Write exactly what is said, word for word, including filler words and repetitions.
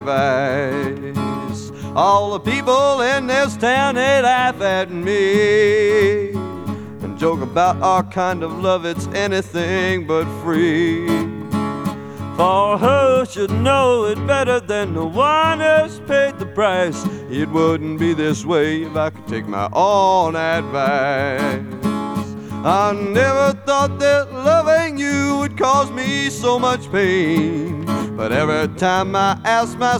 advice. All the people in this town, they laugh at me and joke about our kind of love, it's anything but free. For who should know it better than the one who's paid the price? It wouldn't be this way if I could take my own advice. I never thought that loving you would cause me so much pain, but every time I ask myself